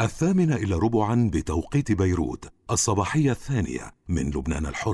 8:45 بتوقيت بيروت، الصباحية الثانية من لبنان الحر.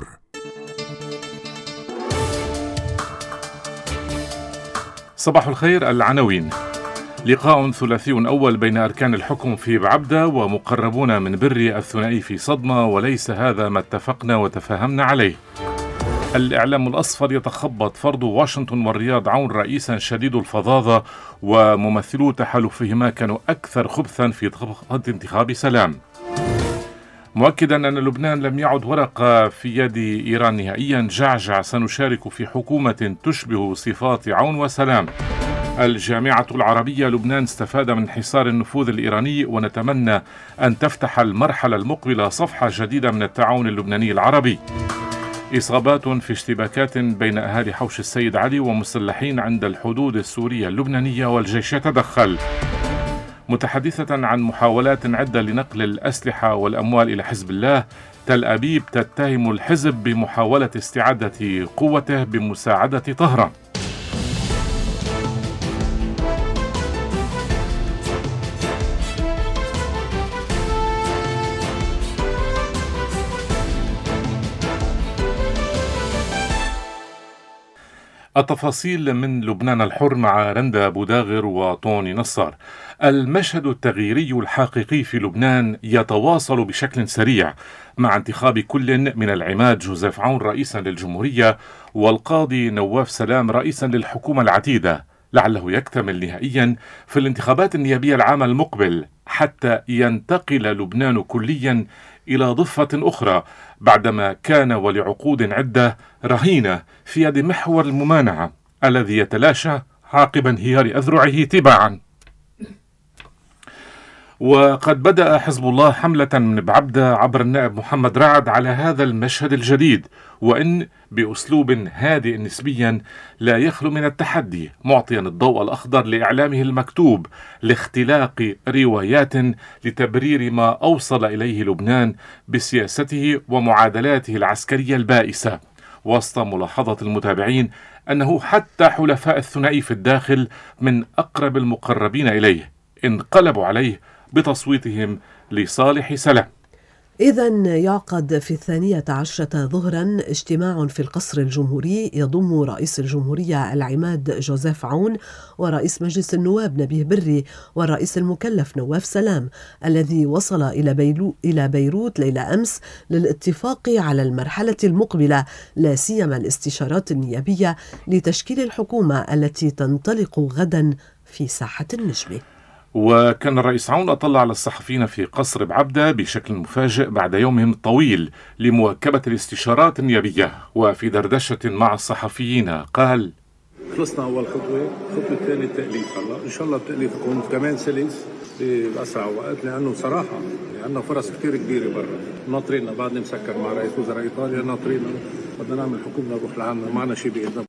صباح الخير. العناوين: لقاء ثلاثي أول بين أركان الحكم في بعبدة ومقربون من بري الثنائي في صدمة، وليس هذا ما اتفقنا وتفاهمنا عليه. الإعلام الأصفر يتخبط فرض واشنطن والرياض عون رئيسا شديد الفظاظة، وممثلو تحالفهما كانوا أكثر خبثا في طبقة انتخاب سلام. مؤكدا أن لبنان لم يعد ورقة في يد إيران نهائيا، جعجع سنشارك في حكومة تشبه صفات عون وسلام. الجامعة العربية لبنان استفاد من حصار النفوذ الإيراني، ونتمنى أن تفتح المرحلة المقبلة صفحة جديدة من التعاون اللبناني العربي. إصابات في اشتباكات بين أهالي حوش السيد علي ومسلحين عند الحدود السورية اللبنانية، والجيش يتدخل. متحدثة عن محاولات عدة لنقل الأسلحة والأموال إلى حزب الله، تل أبيب تتهم الحزب بمحاولة استعادة قوته بمساعدة طهران. التفاصيل من لبنان الحر مع رندا بوداغر وطوني نصار. المشهد التغييري الحقيقي في لبنان يتواصل بشكل سريع مع انتخاب كل من العماد جوزيف عون رئيسا للجمهورية والقاضي نواف سلام رئيسا للحكومة العتيدة، لعله يكتمل نهائيا في الانتخابات النيابية العام المقبل، حتى ينتقل لبنان كليا إلى ضفة أخرى بعدما كان ولعقود عدة رهينة في يد محور الممانعة الذي يتلاشى عقب انهيار أذرعه تباعا. وقد بدأ حزب الله حملة من بعبدة عبر النائب محمد رعد على هذا المشهد الجديد، وإن بأسلوب هادئ نسبيا لا يخلو من التحدي، معطيا الضوء الأخضر لإعلامه المكتوب لاختلاق روايات لتبرير ما أوصل إليه لبنان بسياسته ومعادلاته العسكرية البائسة، وسط ملاحظة المتابعين أنه حتى حلفاء الثنائي في الداخل من أقرب المقربين إليه انقلبوا عليه بتصويتهم لصالح سلام. إذن يعقد في 12 ظهرا اجتماع في القصر الجمهوري يضم رئيس الجمهورية العماد جوزيف عون ورئيس مجلس النواب نبيه بري والرئيس المكلف نواف سلام، الذي وصل إلى بيروت ليلة أمس للاتفاق على المرحلة المقبلة، لا سيما الاستشارات النيابية لتشكيل الحكومة التي تنطلق غدا في ساحة النجمة. وكان الرئيس عون أطلع على الصحفيين في قصر بعبدة بشكل مفاجئ بعد يومهم الطويل لمواكبة الاستشارات النيابية، وفي دردشة مع الصحفيين قال: خلصنا أول خطوة الثانية التأليف. هلا إن شاء الله التأليف يكون كمان سلس بأسرع وقت، لأنه صراحة عندنا فرص كتير كبيرة برا. ناطرين بعد مسكر مع رئيس وزراء إيطاليا، ناطرين بدنا نعمل حكومة نروح العامة، معنا شيء بإذن.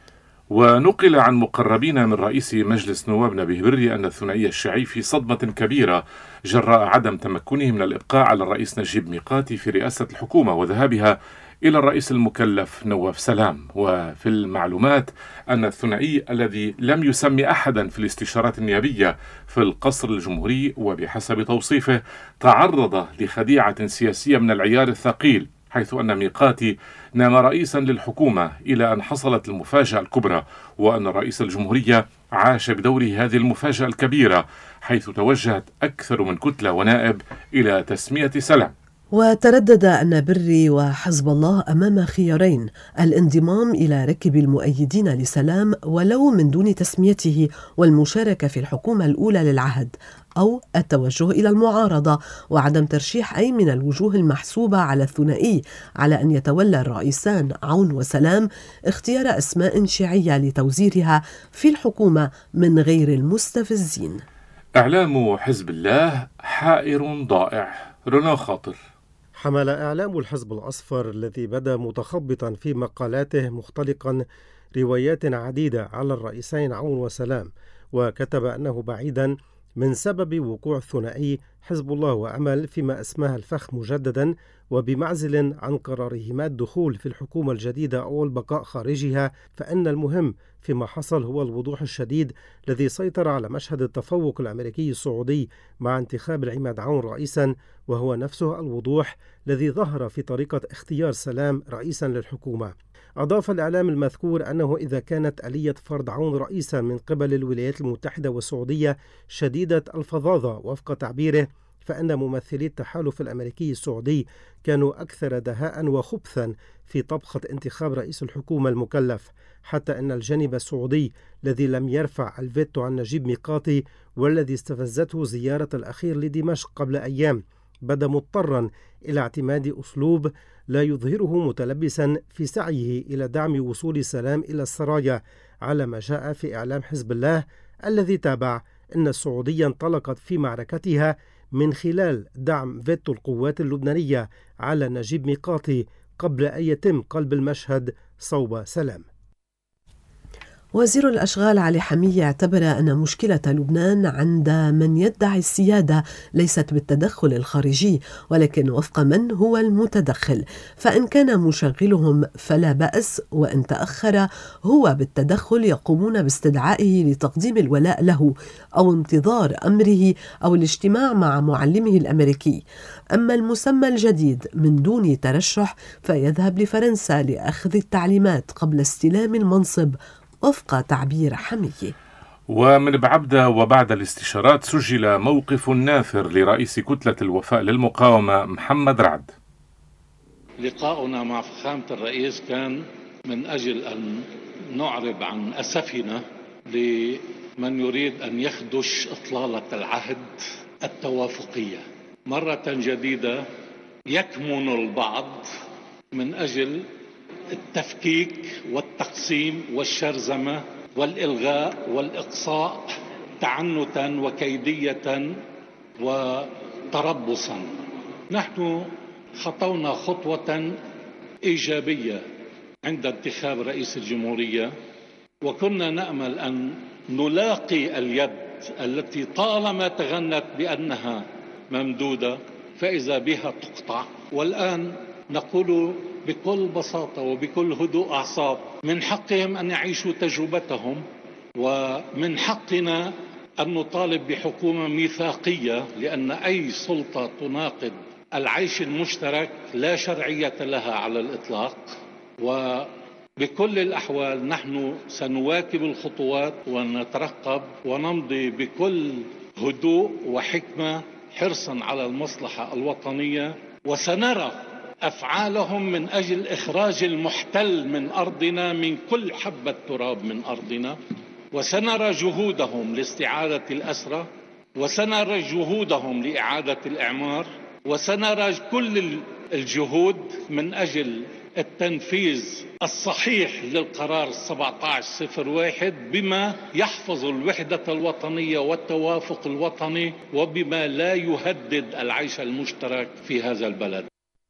ونقل عن مقربين من رئيس مجلس نواب نبيه بري أن الثنائي الشيعي في صدمة كبيرة جراء عدم تمكنه من الإبقاء على الرئيس نجيب ميقاتي في رئاسة الحكومة وذهابها إلى الرئيس المكلف نواف سلام. وفي المعلومات أن الثنائي الذي لم يسمي أحدا في الاستشارات النيابية في القصر الجمهوري، وبحسب توصيفه تعرض لخديعة سياسية من العيار الثقيل، حيث أن ميقاتي نام رئيسا للحكومة إلى أن حصلت المفاجأة الكبرى، وأن رئيس الجمهورية عاش بدوره هذه المفاجأة الكبيرة، حيث توجهت أكثر من كتلة ونائب إلى تسمية سلام. وتردد أن بري وحزب الله أمام خيارين: الانضمام إلى ركب المؤيدين لسلام ولو من دون تسميته والمشاركة في الحكومة الأولى للعهد، أو التوجه إلى المعارضة وعدم ترشيح أي من الوجوه المحسوبة على الثنائي، على أن يتولى الرئيسان عون وسلام اختيار أسماء شيعية لتوزيرها في الحكومة من غير المستفزين. إعلام حزب الله حائر ضائع. رنا خاطر. حمل إعلام الحزب الأصفر الذي بدا متخبطا في مقالاته مختلقا روايات عديدة على الرئيسين عون وسلام، وكتب أنه بعيدا من سبب وقوع الثنائي حزب الله وأمل فيما أسماه الفخ مجددا، وبمعزل عن قرارهما الدخول في الحكومة الجديدة أو البقاء خارجها، فإن المهم فيما حصل هو الوضوح الشديد الذي سيطر على مشهد التفوق الأمريكي السعودي مع انتخاب العماد عون رئيسا، وهو نفسه الوضوح الذي ظهر في طريقة اختيار سلام رئيسا للحكومة. أضاف الإعلام المذكور أنه إذا كانت آلية فرض عون رئيسا من قبل الولايات المتحدة والسعودية شديدة الفظاظة وفق تعبيره، فإن ممثلي التحالف الأمريكي السعودي كانوا أكثر دهاء وخبثا في طبخة انتخاب رئيس الحكومة المكلف، حتى أن الجانب السعودي الذي لم يرفع الفيتو عن نجيب ميقاتي والذي استفزته زيارة الأخير لدمشق قبل أيام بدا مضطرا إلى اعتماد أسلوب لا يظهره متلبسا في سعيه إلى دعم وصول سلام إلى السرايا، على ما جاء في إعلام حزب الله الذي تابع أن السعودية انطلقت في معركتها من خلال دعم فيتو القوات اللبنانية على نجيب ميقاتي قبل أن يتم قلب المشهد صوب سلام. وزير الأشغال علي حمية اعتبر أن مشكلة لبنان عند من يدعي السيادة ليست بالتدخل الخارجي، ولكن وفق من هو المتدخل، فإن كان مشغلهم فلا بأس، وإن تأخر هو بالتدخل يقومون باستدعائه لتقديم الولاء له أو انتظار أمره أو الاجتماع مع معلمه الأمريكي. أما المسمى الجديد من دون ترشح فيذهب لفرنسا لأخذ التعليمات قبل استلام المنصب وفق تعبير حمية. ومن بعبدة وبعد الاستشارات سجل موقف نافر لرئيس كتلة الوفاء للمقاومة محمد رعد. لقاؤنا مع فخامة الرئيس كان من أجل أن نعرب عن أسفنا لمن يريد أن يخدش إطلالة العهد التوافقية. مرة جديدة يكمن البعض من أجل التفكيك والتقسيم والشرذمة والإلغاء والإقصاء تعنتا وكيدية وتربصا. نحن خطونا خطوة إيجابية عند انتخاب رئيس الجمهورية، وكنا نأمل أن نلاقي اليد التي طالما تغنت بأنها ممدودة فإذا بها تقطع. والآن نقول بكل بساطة وبكل هدوء أعصاب من حقهم أن يعيشوا تجربتهم، ومن حقنا أن نطالب بحكومة ميثاقية، لأن أي سلطة تناقض العيش المشترك لا شرعية لها على الإطلاق. وبكل الأحوال نحن سنواكب الخطوات ونترقب ونمضي بكل هدوء وحكمة حرصا على المصلحة الوطنية، وسنرى أفعالهم من أجل إخراج المحتل من أرضنا من كل حبة تراب من أرضنا، وسنرى جهودهم لاستعادة الأسرى، وسنرى جهودهم لإعادة الإعمار، وسنرى كل الجهود من أجل التنفيذ الصحيح للقرار 1701 بما يحفظ الوحدة الوطنية والتوافق الوطني وبما لا يهدد العيش المشترك في هذا البلد.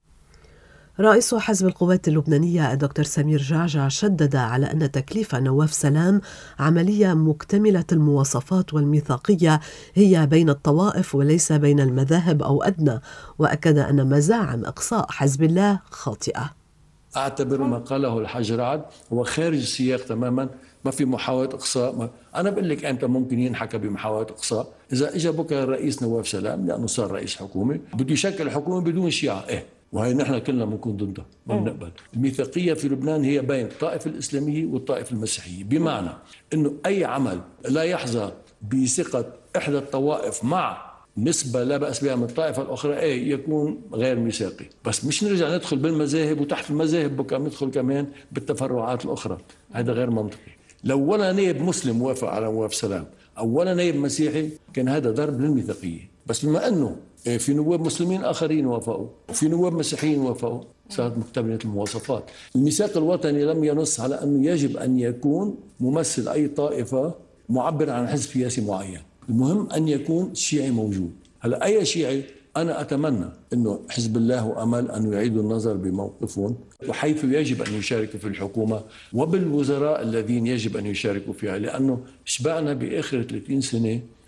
رئيس حزب القوات اللبنانية الدكتور سمير جعجع شدد على أن تكليف نواف سلام عملية مكتملة المواصفات والميثاقية هي بين الطوائف وليس بين المذاهب أو أدنى، وأكد أن مزاعم إقصاء حزب الله خاطئة. أعتبر ما قاله الحاج رعد هو خارج السياق تماما، ما في محاولة إقصاء. أنا بقول لك أنت ممكن ينحكى بمحاولة إقصاء إذا إجا بكرة الرئيس نواف سلام لأنه صار رئيس حكومة بده يشكل حكومة بدون شيعة، وهي نحن كلنا بنكون ضدها، ما بنقبل. الميثاقية في لبنان هي بين الطائفة الإسلامية والطائفة المسيحية، بمعنى إنه أي عمل لا يحظى بثقة إحدى الطوائف مع نسبة لا بأس بها من الطائفة الأخرى يكون غير ميثاقي. بس مش نرجع ندخل بالمذاهب وتحت المذاهب بكرة ندخل كمان بالتفرعات الأخرى، هذا غير منطقي. لو ولا نائب مسلم وافق على نواف سلام أو ولا نائب مسيحي كان هذا ضرب للميثاقية، بس بما أنه في نواب مسلمين آخرين وافقوا وفي نواب مسيحيين وافقوا صارت مكتملة المواصفات. الميثاق الوطني لم ينص على أنه يجب أن يكون ممثل أي طائفة معبر عن حزب سياسي معين، المهم أن يكون شيعي موجود. هلا أي شيعي أنا أتمنى أنه حزب الله وأمل أن يعيدوا النظر بموقفهم وحيث يجب أن يشاركوا في الحكومة وبالوزراء الذين يجب أن يشاركوا فيها، لأنه شبعنا بآخر 30 سنة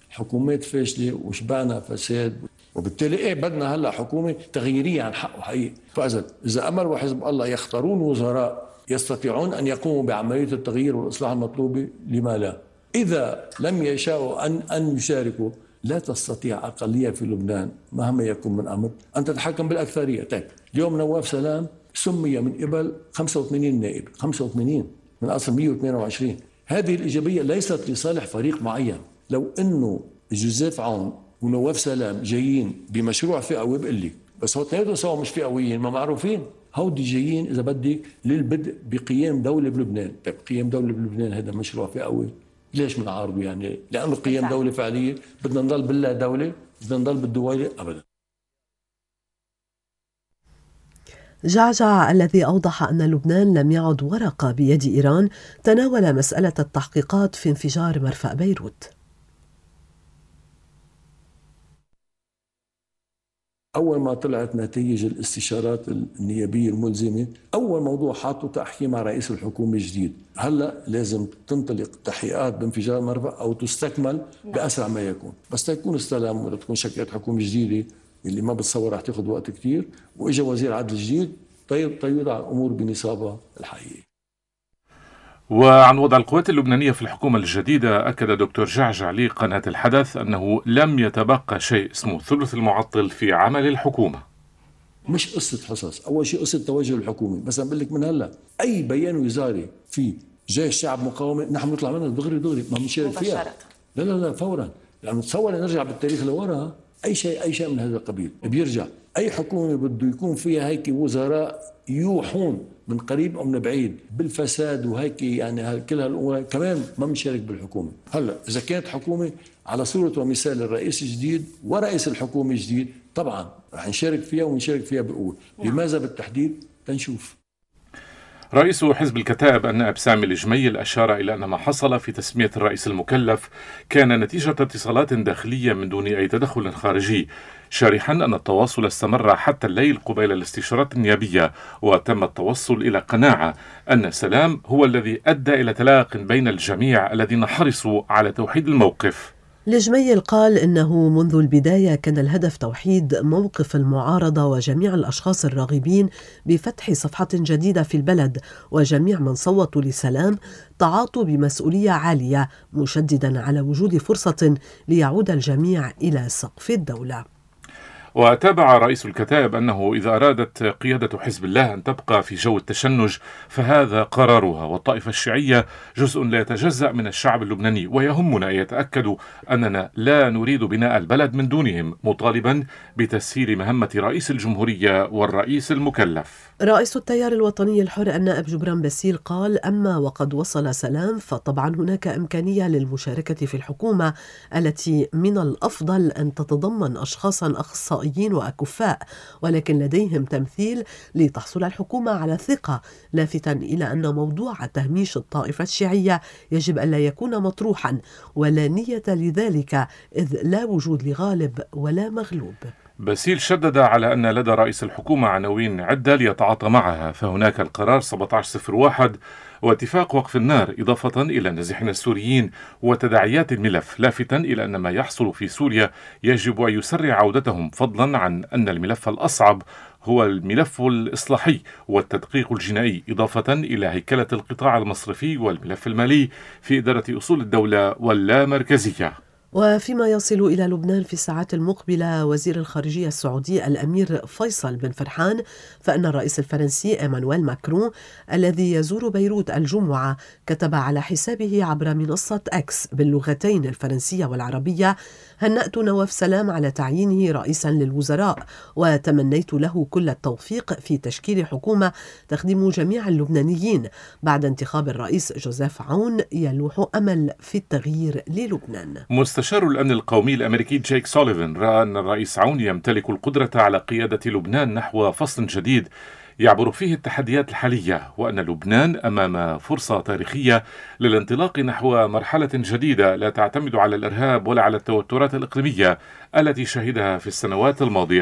حكومات فاشلة وشبعنا فساد، وبالتالي بدنا هلا حكومة تغييرية عن حقه حقيقي. إذا أمر حزب الله يختارون وزراء يستطيعون أن يقوموا بعملية التغيير والإصلاح المطلوبة، لما لا؟ إذا لم يشاءوا أن يشاركوا، لا تستطيع أقلية في لبنان مهما يكون من أمر أن تتحكم بالأكثرية. طيب اليوم نواف سلام سمي من قبل 85 نائب، 85 من أصل 128. هذه الإيجابية ليست لصالح فريق معين. لو أنه جوزيف عون ونواف سلام جايين بمشروع فئوي بقول لك، بس هو اثنيناتهم سوا مش فئويين، ما معروفين. هودي جايين إذا بدك للبدء بقيام دولة بلبنان. طيب قيام دولة بلبنان هذا مشروع فئوي، ليش بنعارضه يعني؟ لأنه قيام دولة فعلية. بدنا نضل بالله دولة؟ بدنا نضل بالدويلة؟ أبدا. جعجع الذي أوضح أن لبنان لم يعد ورقة بيد إيران تناول مسألة التحقيقات في انفجار مرفأ بيروت. أول ما طلعت نتائج الاستشارات النيابية الملزمة، أول موضوع حاطه تحكي مع رئيس الحكومة الجديد. هلأ لازم تنطلق تحقيقات بانفجار مرفأ أو تستكمل بأسرع ما يكون، بس تكون استلم ولا تكون شكلت حكومة جديدة اللي ما بتصور رح تاخذ وقت كتير، وإجا وزير عدل جديد تيضع الأمور بنصابها الحقيقي. وعن وضع القوات اللبنانية في الحكومة الجديدة، أكد دكتور جعجع لقناة الحدث أنه لم يتبقى شيء اسمه ثلث المعطل في عمل الحكومة. مش قصة حصص، أول شيء قصة توجه الحكومة. بس أنا بقول لك من هلا أي بيان وزاري في جيش شعب مقاومة نحن نطلع منه دغري ما بنشارك فيها. لا فورا، لأنه تصور نرجع بالتاريخ لورا. أي شيء من هذا القبيل بيرجع. أي حكومة بده يكون فيها هيك وزراء يوحون من قريب أو من بعيد بالفساد وهيك يعني كل هالأمور، كمان ما بنشارك بالحكومة. هلا إذا كانت حكومة على صورة ومثال الرئيس الجديد ورئيس الحكومة الجديد، طبعا رح نشارك فيها ونشارك فيها بقوة. لماذا بالتحديد؟ تنشوف. رئيس حزب الكتائب النائب سامي الجميل أشار إلى أن ما حصل في تسمية الرئيس المكلف كان نتيجة اتصالات داخلية من دون أي تدخل خارجي، شارحا أن التواصل استمر حتى الليل قبيل الاستشارات النيابية، وتم التوصل إلى قناعة أن سلام هو الذي أدى إلى تلاق بين الجميع الذين حرصوا على توحيد الموقف. الجميل قال إنه منذ البداية كان الهدف توحيد موقف المعارضة وجميع الأشخاص الراغبين بفتح صفحة جديدة في البلد، وجميع من صوتوا لسلام تعاطوا بمسؤولية عالية، مشددا على وجود فرصة ليعود الجميع إلى سقف الدولة. وتابع رئيس الكتائب أنه إذا أرادت قيادة حزب الله أن تبقى في جو التشنج فهذا قرارها، والطائفة الشيعية جزء لا يتجزأ من الشعب اللبناني، ويهمنا أن يتأكدوا أننا لا نريد بناء البلد من دونهم، مطالبا بتسهيل مهمة رئيس الجمهورية والرئيس المكلف. رئيس التيار الوطني الحر النائب جبران باسيل قال: أما وقد وصل سلام فطبعا هناك إمكانية للمشاركة في الحكومة التي من الأفضل أن تتضمن أشخاصا أخصائيين وأكفاء، ولكن لديهم تمثيل لتحصل الحكومة على الثقة، لافتا إلى أن موضوع تهميش الطائفة الشيعية يجب أن لا يكون مطروحا ولا نية لذلك، إذ لا وجود لغالب ولا مغلوب. باسيل شدد على أن لدى رئيس الحكومة عناوين عدة ليتعاطى معها، فهناك القرار 1701 واتفاق وقف النار، إضافة إلى النازحين السوريين وتداعيات الملف، لافتا إلى أن ما يحصل في سوريا يجب أن يسرع عودتهم، فضلا عن أن الملف الأصعب هو الملف الإصلاحي والتدقيق الجنائي، إضافة إلى هيكلة القطاع المصرفي والملف المالي في إدارة أصول الدولة واللامركزية. وفيما يصل إلى لبنان في الساعات المقبلة، وزير الخارجية السعودي الأمير فيصل بن فرحان فإن الرئيس الفرنسي إيمانويل ماكرون الذي يزور بيروت الجمعة كتب على حسابه عبر منصة إكس باللغتين الفرنسية والعربية: هنأت نواف سلام على تعيينه رئيسا للوزراء، وتمنيت له كل التوفيق في تشكيل حكومة تخدم جميع اللبنانيين بعد انتخاب الرئيس جوزيف عون يلوح أمل في التغيير للبنان. مستشار الأمن القومي الأمريكي جيك سوليفان رأى أن الرئيس عون يمتلك القدرة على قيادة لبنان نحو فصل جديد يعبر فيه التحديات الحالية، وأن لبنان أمام فرصة تاريخية للانطلاق نحو مرحلة جديدة لا تعتمد على الإرهاب ولا على التوترات الإقليمية التي شهدها في السنوات الماضية.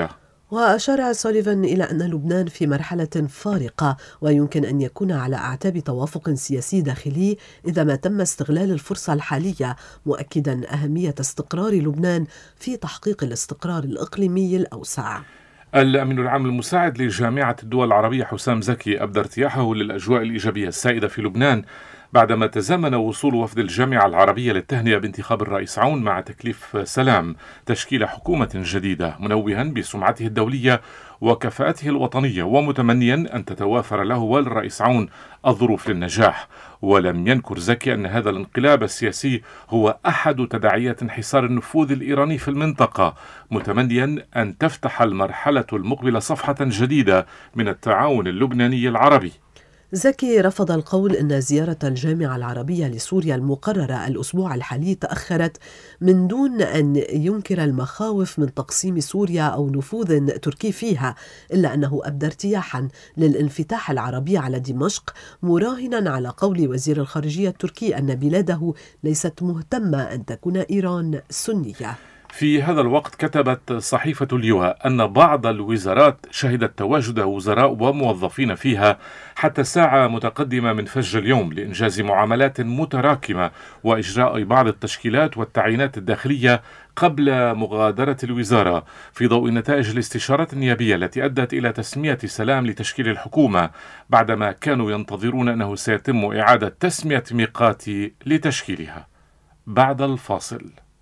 وأشار سوليفان إلى أن لبنان في مرحلة فارقة ويمكن أن يكون على أعتاب توافق سياسي داخلي إذا ما تم استغلال الفرصة الحالية، مؤكدا أهمية استقرار لبنان في تحقيق الاستقرار الإقليمي الأوسع. الأمين العام المساعد لجامعة الدول العربية حسام زكي أبدى ارتياحه للأجواء الإيجابية السائدة في لبنان بعدما تزامن وصول وفد الجامعة العربية للتهنئة بانتخاب الرئيس عون مع تكليف سلام تشكيل حكومة جديدة، منوها بسمعته الدولية وكفاءته الوطنية ومتمنيا أن تتوافر له وللرئيس عون الظروف للنجاح. ولم ينكر زكي أن هذا الانقلاب السياسي هو أحد تداعيات انحسار النفوذ الإيراني في المنطقة، متمنيا أن تفتح المرحلة المقبلة صفحة جديدة من التعاون اللبناني العربي. زكي رفض القول أن زيارة الجامعة العربية لسوريا المقررة الأسبوع الحالي تأخرت من دون أن ينكر المخاوف من تقسيم سوريا أو نفوذ تركي فيها، إلا أنه أبدى ارتياحا للانفتاح العربي على دمشق، مراهنا على قول وزير الخارجية التركي أن بلاده ليست مهتمة أن تكون إيران سنية. في هذا الوقت كتبت صحيفة اللواء أن بعض الوزارات شهدت تواجد وزراء وموظفين فيها حتى ساعة متقدمة من فجر اليوم لإنجاز معاملات متراكمة وإجراء بعض التشكيلات والتعيينات الداخلية قبل مغادرة الوزارة، في ضوء نتائج الاستشارات النيابية التي أدت إلى تسمية سلام لتشكيل الحكومة، بعدما كانوا ينتظرون أنه سيتم إعادة تسمية ميقاتي لتشكيلها. بعد الفاصل.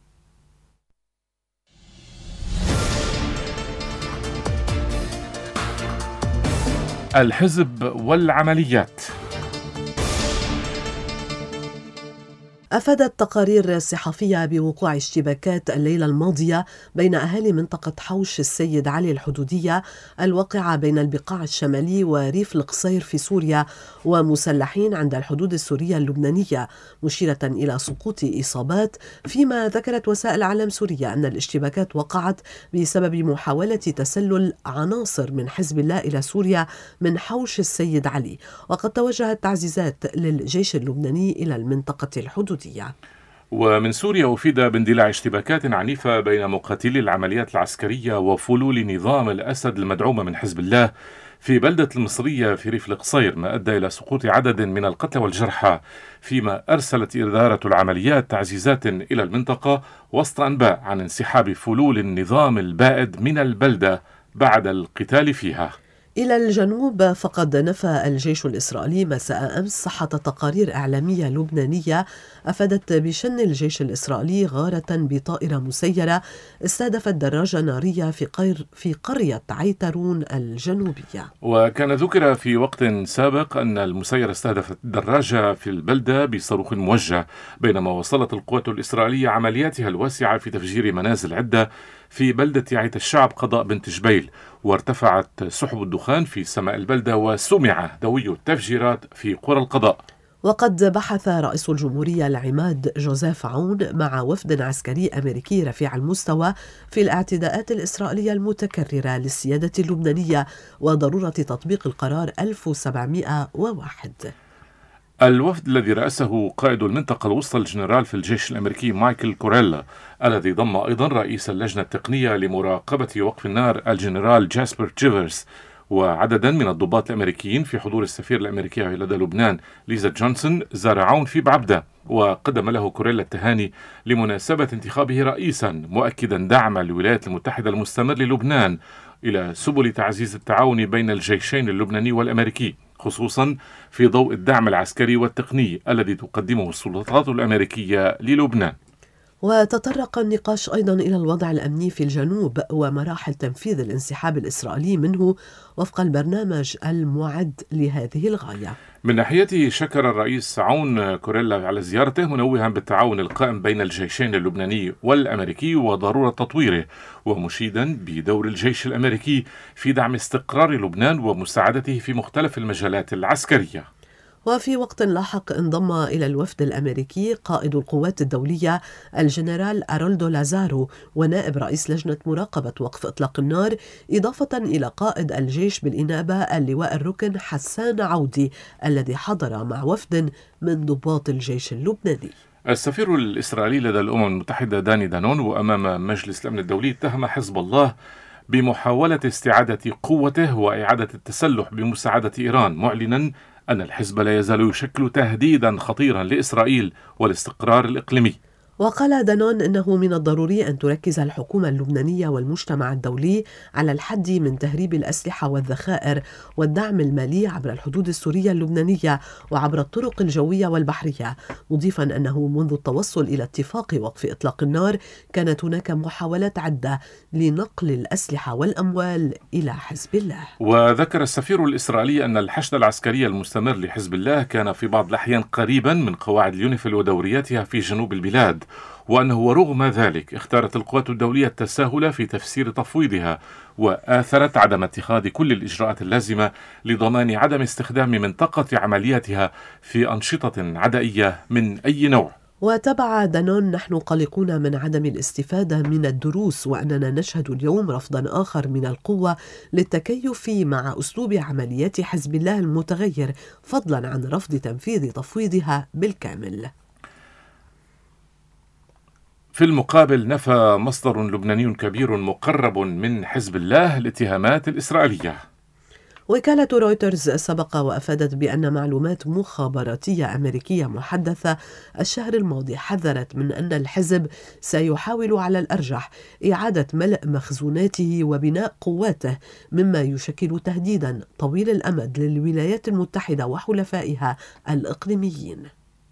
الحزب والعمليات. أفادت تقارير صحفية بوقوع اشتباكات الليلة الماضية بين أهالي منطقة حوش السيد علي الحدودية الواقعة بين البقاع الشمالي وريف القصير في سوريا ومسلحين عند الحدود السورية اللبنانية، مشيرة إلى سقوط إصابات، فيما ذكرت وسائل إعلام سورية أن الاشتباكات وقعت بسبب محاولة تسلل عناصر من حزب الله إلى سوريا من حوش السيد علي، وقد توجهت تعزيزات للجيش اللبناني إلى المنطقة الحدودية. ومن سوريا أفيد باندلاع اشتباكات عنيفة بين مقاتلي العمليات العسكرية وفلول نظام الأسد المدعومة من حزب الله في بلدة المصرية في ريف القصير، ما أدى إلى سقوط عدد من القتلى والجرحى، فيما أرسلت إدارة العمليات تعزيزات إلى المنطقة وسط أنباء عن انسحاب فلول النظام البائد من البلدة بعد القتال فيها. إلى الجنوب، فقد نفى الجيش الإسرائيلي مساء أمس صحة تقارير إعلامية لبنانية أفادت بشن الجيش الإسرائيلي غارة بطائرة مسيرة استهدفت دراجة نارية في قرية عيترون الجنوبية. وكان ذكر في وقت سابق أن المسيرة استهدفت دراجة في البلدة بصاروخ موجه، بينما وصلت القوات الإسرائيلية عملياتها الواسعة في تفجير منازل عدة في بلدة عيت الشعب قضاء بنت جبيل، وارتفعت سحب الدخان في سماء البلدة وسمع دوي التفجيرات في قرى القضاء. وقد بحث رئيس الجمهورية العماد جوزيف عون مع وفد عسكري أمريكي رفيع المستوى في الاعتداءات الإسرائيلية المتكررة للسيادة اللبنانية وضرورة تطبيق القرار 1701. الوفد الذي رأسه قائد المنطقة الوسطى الجنرال في الجيش الأمريكي مايكل كوريلا، الذي ضم أيضا رئيس اللجنة التقنية لمراقبة وقف النار الجنرال جاسبر تشيفرز، وعددا من الضباط الأمريكيين في حضور السفير الأمريكية لدى لبنان ليزا جونسون، زار عون في بعبدة وقدم له كوريلا التهاني لمناسبة انتخابه رئيسا، مؤكدا دعم الولايات المتحدة المستمر للبنان إلى سبل تعزيز التعاون بين الجيشين اللبناني والأمريكي، خصوصا في ضوء الدعم العسكري والتقني الذي تقدمه السلطات الأمريكية للبنان. وتطرق النقاش أيضا إلى الوضع الأمني في الجنوب ومراحل تنفيذ الانسحاب الإسرائيلي منه وفق البرنامج المعد لهذه الغاية. من ناحيته شكر الرئيس عون كوريلا على زيارته، منوها بالتعاون القائم بين الجيشين اللبناني والأمريكي وضرورة تطويره، ومشيدا بدور الجيش الأمريكي في دعم استقرار لبنان ومساعدته في مختلف المجالات العسكرية. وفي وقت لاحق انضم إلى الوفد الأمريكي قائد القوات الدولية الجنرال أرولدو لازارو ونائب رئيس لجنة مراقبة وقف إطلاق النار، إضافة إلى قائد الجيش بالإنابة اللواء الركن حسان عودي الذي حضر مع وفد من ضباط الجيش اللبناني. السفير الإسرائيلي لدى الأمم المتحدة داني دانون وأمام مجلس الأمن الدولي اتهم حزب الله بمحاولة استعادة قوته وإعادة التسلح بمساعدة إيران، معلنا أن الحزب لا يزال يشكل تهديدا خطيرا لإسرائيل والاستقرار الإقليمي. وقال دانون إنه من الضروري أن تركز الحكومة اللبنانية والمجتمع الدولي على الحد من تهريب الأسلحة والذخائر والدعم المالي عبر الحدود السورية اللبنانية وعبر الطرق الجوية والبحرية، مضيفا أنه منذ التوصل إلى اتفاق وقف إطلاق النار كانت هناك محاولات عدة لنقل الأسلحة والأموال إلى حزب الله. وذكر السفير الإسرائيلي أن الحشد العسكري المستمر لحزب الله كان في بعض الأحيان قريبا من قواعد اليونيفيل ودورياتها في جنوب البلاد، وأنه ورغم ذلك اختارت القوات الدولية التساهل في تفسير تفويضها وآثرت عدم اتخاذ كل الإجراءات اللازمة لضمان عدم استخدام منطقة عملياتها في أنشطة عدائية من أي نوع. وتبع دانون: نحن قلقون من عدم الاستفادة من الدروس، وأننا نشهد اليوم رفضا آخر من القوة للتكيف مع أسلوب عمليات حزب الله المتغير، فضلا عن رفض تنفيذ تفويضها بالكامل. في المقابل نفى مصدر لبناني كبير مقرب من حزب الله الاتهامات الإسرائيلية. وكالة رويترز سبق وأفادت بأن معلومات مخابراتية أمريكية محدثة الشهر الماضي حذرت من أن الحزب سيحاول على الأرجح إعادة ملء مخزوناته وبناء قواته، مما يشكل تهديدا طويل الأمد للولايات المتحدة وحلفائها الإقليميين.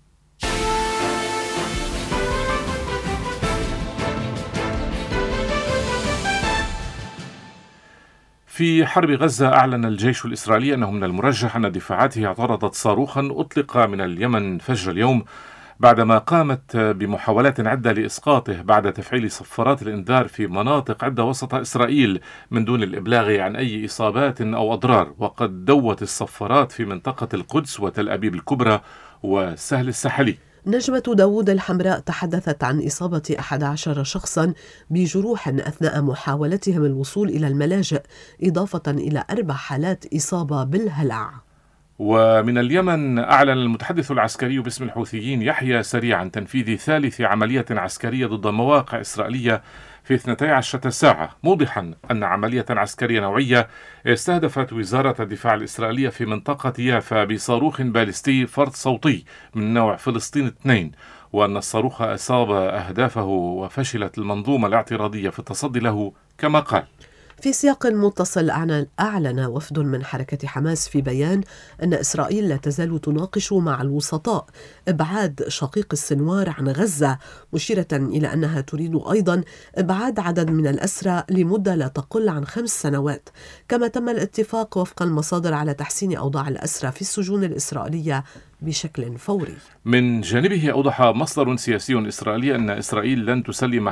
في حرب غزة أعلن الجيش الإسرائيلي أنه من المرجح أن دفاعاته اعترضت صاروخا أطلق من اليمن فجر اليوم بعدما قامت بمحاولات عدة لإسقاطه بعد تفعيل صفارات الإنذار في مناطق عدة وسط إسرائيل من دون الإبلاغ عن أي إصابات أو أضرار. وقد دوت الصفارات في منطقة القدس وتل أبيب الكبرى وسهل الساحلي. نجمة داوود الحمراء تحدثت عن إصابة 11 شخصا بجروح أثناء محاولتهم الوصول إلى الملاجئ، إضافة إلى 4 حالات إصابة بالهلع. ومن اليمن أعلن المتحدث العسكري باسم الحوثيين يحيى سريع عن تنفيذ ثالث عملية عسكرية ضد مواقع إسرائيلية في 12 ساعة، موضحا أن عملية عسكرية نوعية استهدفت وزارة الدفاع الإسرائيلية في منطقة يافا بصاروخ باليستي فرد صوتي من نوع فلسطين 2، وأن الصاروخ أصاب أهدافه وفشلت المنظومة الاعتراضية في التصدي له كما قال. في سياق متصل أعلن وفد من حركة حماس في بيان أن إسرائيل لا تزال تناقش مع الوسطاء إبعاد شقيق السنوار عن غزة، مشيرة إلى أنها تريد أيضا إبعاد عدد من الأسرى لمدة لا تقل عن 5 سنوات، كما تم الاتفاق وفق المصادر على تحسين أوضاع الأسرى في السجون الإسرائيلية بشكل فوري. من جانبه أوضح مصدر سياسي إسرائيلي أن إسرائيل لن تسلم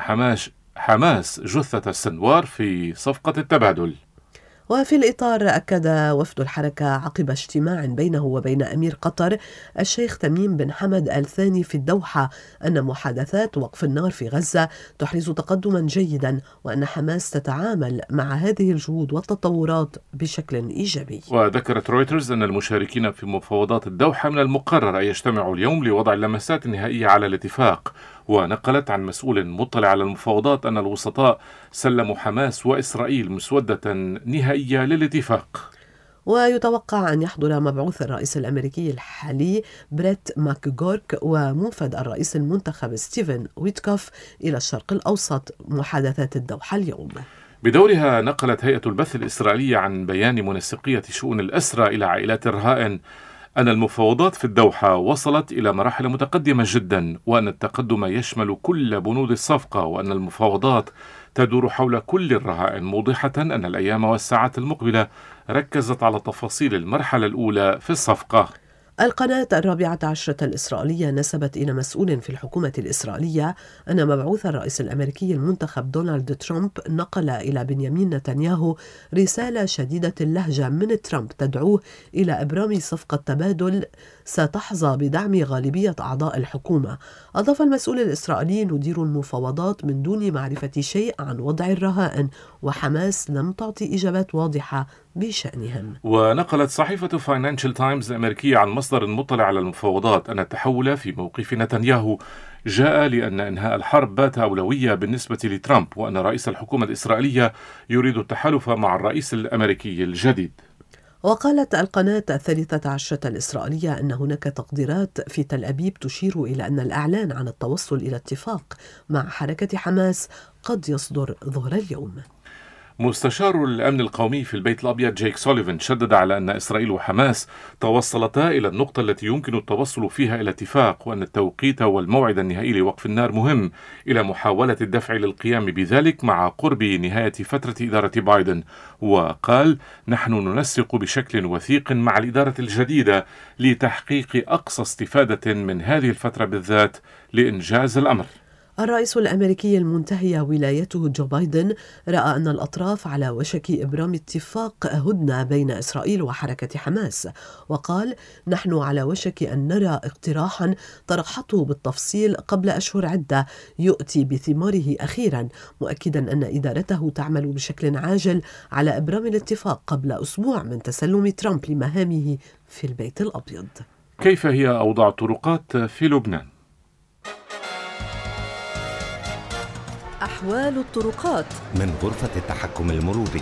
حماس جثة السنوار في صفقة التبادل. وفي الإطار أكد وفد الحركة عقب اجتماع بينه وبين أمير قطر الشيخ تميم بن حمد آل ثاني في الدوحة أن محادثات وقف النار في غزة تحرز تقدما جيدا، وأن حماس تتعامل مع هذه الجهود والتطورات بشكل إيجابي. وذكرت رويترز أن المشاركين في مفاوضات الدوحة من المقرر أن يجتمعوا اليوم لوضع اللمسات النهائية على الاتفاق. ونقلت عن مسؤول مطلع على المفاوضات أن الوسطاء سلموا حماس وإسرائيل مسودة نهائية للاتفاق. ويتوقع أن يحضر مبعوث الرئيس الأمريكي الحالي بريت ماكغورك وموفد الرئيس المنتخب ستيفن ويتكوف إلى الشرق الأوسط محادثات الدوحة اليوم. بدورها نقلت هيئة البث الإسرائيلية عن بيان منسقية شؤون الأسرى إلى عائلات الرهائن أن المفاوضات في الدوحة وصلت إلى مراحل متقدمة جدا، وأن التقدم يشمل كل بنود الصفقة، وأن المفاوضات تدور حول كل الرهائن، موضحة أن الأيام والساعات المقبلة ركزت على تفاصيل المرحلة الأولى في الصفقة. القناة 14 الإسرائيلية نسبت إلى مسؤول في الحكومة الإسرائيلية أن مبعوث الرئيس الأمريكي المنتخب دونالد ترامب نقل إلى بنيامين نتنياهو رسالة شديدة اللهجة من ترامب تدعوه إلى إبرام صفقة تبادل ستحظى بدعم غالبية أعضاء الحكومة. أضاف المسؤول الإسرائيلي: ندير المفاوضات من دون معرفة شيء عن وضع الرهائن، وحماس لم تعطي إجابات واضحة بشأنهم. ونقلت صحيفة فاينانشال تايمز الأمريكية عن مصدر مصدر مطلع على المفاوضات أن التحول في موقف نتنياهو جاء لأن إنهاء الحرب بات أولوية بالنسبة لترامب، وأن رئيس الحكومة الإسرائيلية يريد التحالف مع الرئيس الأمريكي الجديد. وقالت القناة 13 الإسرائيلية أن هناك تقديرات في تل أبيب تشير إلى أن الإعلان عن التوصل إلى اتفاق مع حركة حماس قد يصدر ظهر اليوم. مستشار الأمن القومي في البيت الأبيض جيك سوليفان شدد على أن إسرائيل وحماس توصلتا إلى النقطة التي يمكن التوصل فيها إلى اتفاق، وأن التوقيت والموعد النهائي لوقف النار مهم إلى محاولة الدفع للقيام بذلك مع قرب نهاية فترة إدارة بايدن. وقال: نحن ننسق بشكل وثيق مع الإدارة الجديدة لتحقيق أقصى استفادة من هذه الفترة بالذات لإنجاز الأمر. الرئيس الأمريكي المنتهي ولايته جو بايدن رأى أن الأطراف على وشك إبرام اتفاق هدنة بين إسرائيل وحركة حماس، وقال: نحن على وشك أن نرى اقتراحا طرحته بالتفصيل قبل أشهر عدة يؤتي بثماره أخيرا، مؤكدا أن إدارته تعمل بشكل عاجل على إبرام الاتفاق قبل أسبوع من تسلم ترامب لمهامه في البيت الأبيض. كيف هي أوضاع الطرقات في لبنان؟ أحوال الطرقات من غرفة التحكم المروري.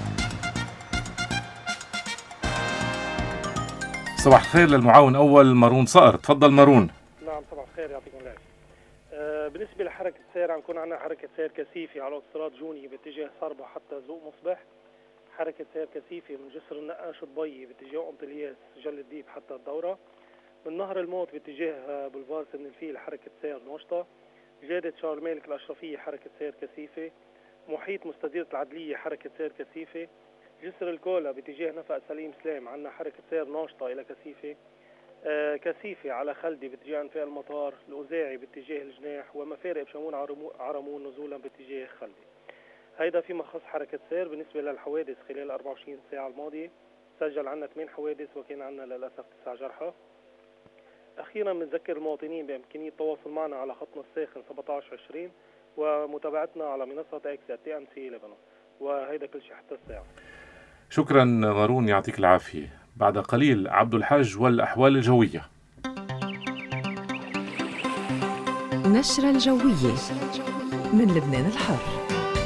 صباح الخير للمعاون أول مارون صقر. تفضل مارون. نعم صباح الخير، يعطيكم العافية. بالنسبة لحركة السير عم يكون عندنا حركة سير كثيفة على اوتوستراد جوني باتجاه صربة حتى زوق مصبح، حركة سير كثيفة من جسر النقاش الضبي باتجاه قمة الياس جل الديب حتى الدورة، من نهر الموت باتجاه بولفار سن الفيل حركة سير نوشطة، جادة شارلميلك الأشرفية حركة سير كثيفة، محيط مستديرة العدلية حركة سير كثيفة، جسر الكولا باتجاه نفق سليم سلام عندنا حركة سير ناشطة إلى كثيفة، كثيفة على خلدي باتجاه أنفاق المطار، الأوزاعي باتجاه الجناح، ومفارق بشمون عرمون نزولا باتجاه خلدي. هيدا فيما خص حركة سير. بالنسبة للحوادث خلال 24 ساعة الماضية سجل عنا 8 حوادث وكان عنا للأسف 9 جرحى. أخيرا بنذكر المواطنين بإمكانية التواصل معنا على خطنا الساخن 1720 ومتابعتنا على منصة اكس TMC لبنان. وهيدا كل شيء حتى الساعة. شكرا مارون، يعطيك العافية. بعد قليل عبد الحاج والأحوال الجوية. نشرة الجوية من لبنان الحر.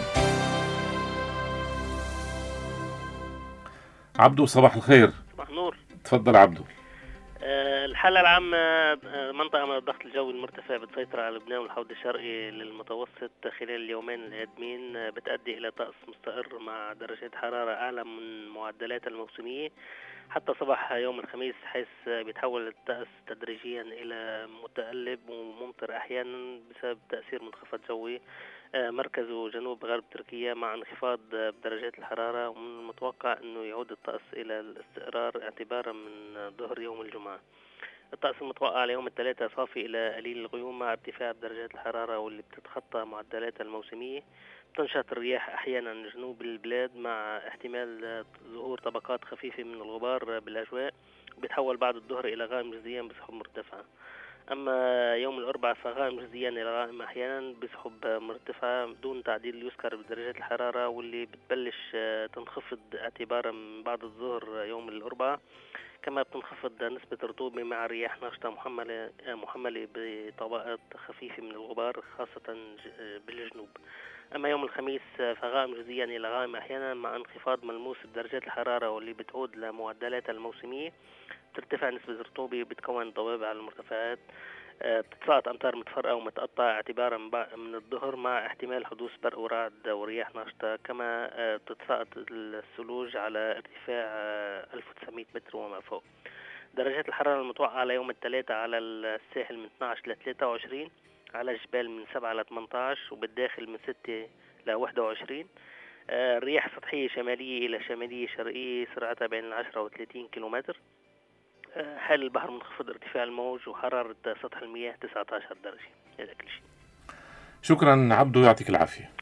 عبدو صباح الخير. صباح النور. تفضل عبدو. الحالة العامة منطقة من الضغط الجوي المرتفع بتسيطر على لبنان والحوض الشرقي للمتوسط خلال اليومين القادمين، بتؤدي إلى طقس مستقر مع درجات حرارة أعلى من معدلات الموسمية حتى صباح يوم الخميس، حيث بيتحول الطقس تدريجيا إلى متقلب وممطر أحيانا بسبب تأثير منخفض جوي مركز وجنوب غرب تركيا مع انخفاض بدرجات الحرارة، ومن المتوقع أنه يعود الطقس إلى الاستقرار اعتبارا من ظهر يوم الجمعة. الطقس المتوقع ليوم الثلاثاء صافي إلى قليل الغيوم مع ارتفاع درجات الحرارة واللي بتتخطى معدلات الموسمية. بتنشط الرياح أحيانا جنوب البلاد مع احتمال ظهور طبقات خفيفة من الغبار بالأجواء، وبيتحول بعد الظهر إلى غائم جزئيا بسحب مرتفعة. أما يوم الأربعاء فغائم جزئيا إلى غائم أحيانا بسحب مرتفعة دون تعديل يذكر بدرجات الحرارة، واللي بتبلش تنخفض اعتبارا من بعد الظهر يوم الأربعاء. كما بتنخفض نسبة الرطوبة مع رياح ناشطة محملة بطبقات خفيفة من الغبار خاصة بالجنوب. أما يوم الخميس فغائم جزئيا إلى غائم أحيانا مع انخفاض ملموس بدرجات الحرارة واللي بتعود لمعدلات الموسمية. بترتفع نسبة الرطوبة وبتكون ضباب على المرتفعات. بتتساقط أمطار متفرقة ومتقطعة اعتبارا من الظهر مع احتمال حدوث برق ورعد ورياح ناشطة. كما بتتساقط الثلوج على ارتفاع 1900 متر وما فوق. درجات الحرارة المتوقعة ليوم الثلاثاء على الساحل من 12 ل 23، على الجبال من 7 ل 18، وبالداخل من 6 ل 21. الرياح سطحية شمالية إلى شمالية شرقية سرعتها بين 10 و 30 كيلومتر. حال البحر منخفض ارتفاع الموج وحرارة سطح المياه 19 درجة. هذا كل شيء. شكرا عبدو، يعطيك العافية.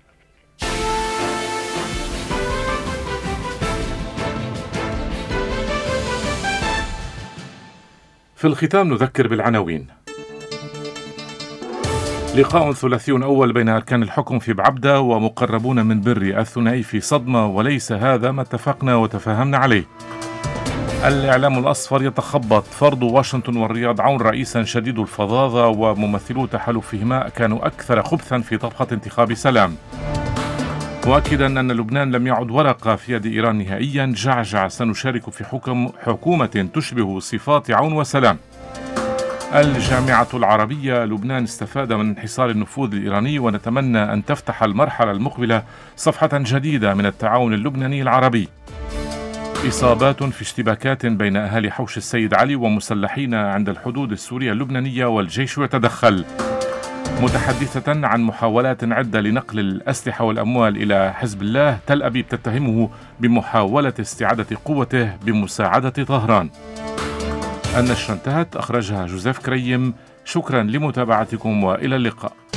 في الختام نذكر بالعناوين. لقاء ثلاثي أول بين أركان الحكم في بعبدة ومقربون من بري الثنائي في صدمة وليس هذا ما اتفقنا وتفاهمنا عليه. الإعلام الأصفر يتخبط، فرض واشنطن والرياض عون رئيسا شديد الفظاظة وممثلو تحالفهما كانوا أكثر خبثا في طبخة انتخاب سلام. مؤكدا أن لبنان لم يعد ورقة في يد إيران نهائيا، جعجع سنشارك في حكومة تشبه صفات عون وسلام. الجامعة العربية لبنان استفاد من انحصار النفوذ الإيراني، ونتمنى أن تفتح المرحلة المقبلة صفحة جديدة من التعاون اللبناني العربي. إصابات في اشتباكات بين أهالي حوش السيد علي ومسلحين عند الحدود السورية اللبنانية والجيش يتدخل. متحدثة عن محاولات عدة لنقل الأسلحة والأموال إلى حزب الله، تل أبيب تتهمه بمحاولة استعادة قوته بمساعدة طهران. النشرة انتهت، أخرجها جوزيف كريم. شكرا لمتابعتكم وإلى اللقاء.